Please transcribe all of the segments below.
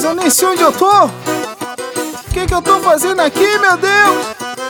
Mas eu nem sei onde eu tô. O que eu tô fazendo aqui, meu Deus?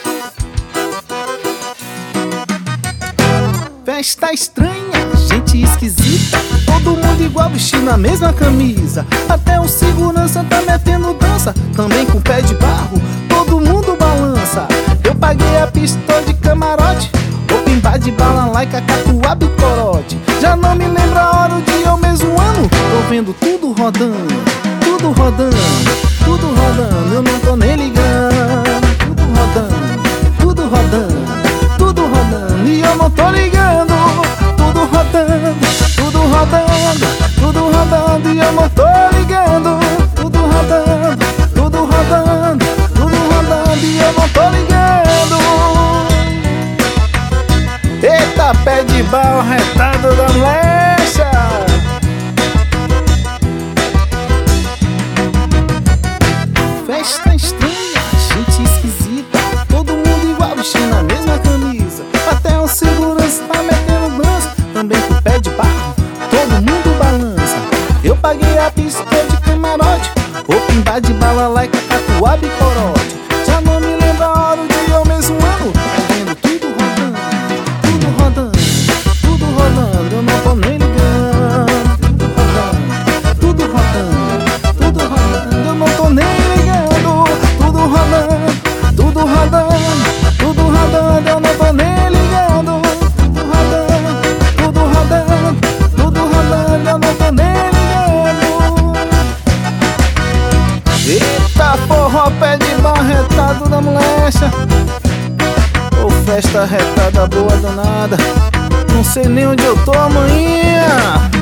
Festa estranha, gente esquisita, todo mundo igual vestindo a mesma camisa. Até o segurança tá metendo dança, também com pé de barro, todo mundo balança. Eu paguei a pista de camarote, open bar de bala like a catuaba e corote. Já não me lembro a hora, o dia ou mesmo ano. Tô vendo tudo rodando, tudo rodando, tudo rodando. Eu não tô nem ligando. Tudo rodando, tudo rodando, tudo rodando. E eu não tô ligando. Tudo rodando, tudo rodando, tudo rodando. E eu não tô ligando. Tudo rodando, tudo rodando, tudo rodando. E eu não tô ligando. Eita, pé de bala, retado da flecha. Festa estranha, gente esquisita, todo mundo igual vestindo a mesma camisa. Até o segurança tá metendo dança, também com pé de barro, todo mundo balança. Eu paguei a pista de camarote, open bar de bala like a catuaba e corote. Já não me lembro a hora, o dia ou mesmo ano. Tá vendo tudo rodando, tudo rodando, tudo rodando. Eu não tô nem ligando. Tudo rodando, tudo rodando, tudo rodando. Eu não tô nem ligando. Tudo rodando, tudo rodando, tudo rodando. Eu não tô nem ligando. Tudo rodando, tudo rodando, tudo rodando. Eu não tô nem ligando. Eita porra, pé de barro, retado da molecha. Ô festa retada boa danada, não sei nem onde eu tô amanhã.